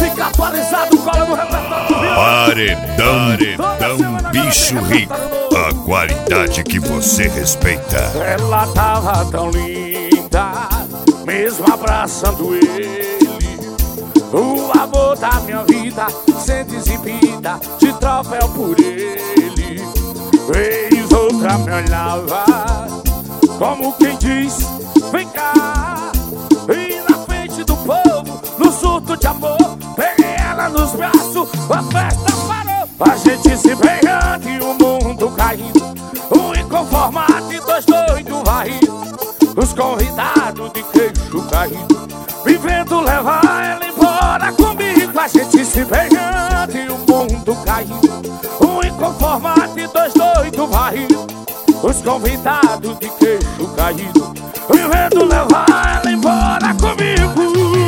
fica atualizado, cola no repertório do Rio. Paredão Bicho Rico, a qualidade que você respeita. Ela tava tão linda, mesmo abraçando ele. O amor da minha vida, sendo exibida de troféu por ele. Vez outra me olhava, como quem diz, vem cá. E na frente do povo, no surto de amor, peguei ela nos braços, a festa parou. A gente se beijando e o mundo caindo, um inconformado e dois doidos varridos. Os convidados de queixo caído, vivendo levar ela embora comigo. A gente se beijando e o mundo caindo, um inconformado e dois doidos varridos. Os convidados de queixo caído, vivendo levar ela embora comigo.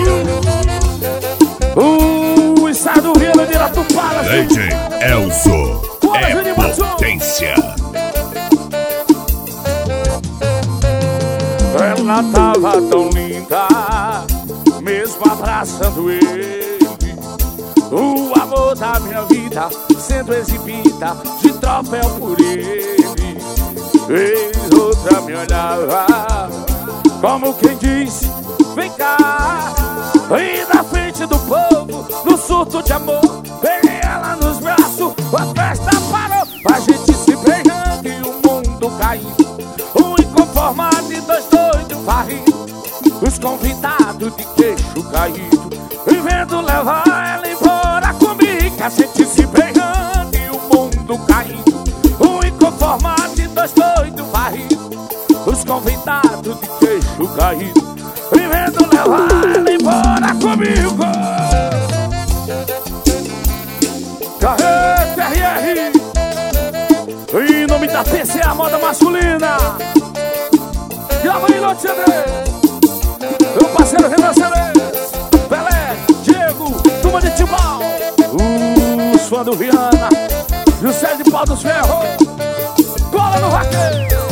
Sai do Rio, de lá tu fala. DJ Elzo é potência. Ela tava tão linda, mesmo abraçando ele. O amor da minha vida, sendo exibida de troféu por ele. Vez outra me olhava, como quem diz, vem cá. E na frente do povo, no surto de amor, peguei ela nos braços, a festa parou. A gente se beijando e o mundo caindo, um inconformado e dois doidos varridos. Os convidados de queixo caído, vivendo levar ela embora comigo. A gente se beijando e o mundo caindo, um inconformado e dois doidos varridos. Os convidados de queixo caído, vivendo levar ela embora comigo. Carrega TRR, em nome da PCA Moda Masculina. Grava aí, Lote André, meu parceiro Renan Ceres, Pelé, Diego, turma de Tibau, os fãs do Viana, José de Pau dos Ferros, cola no vaqueiro.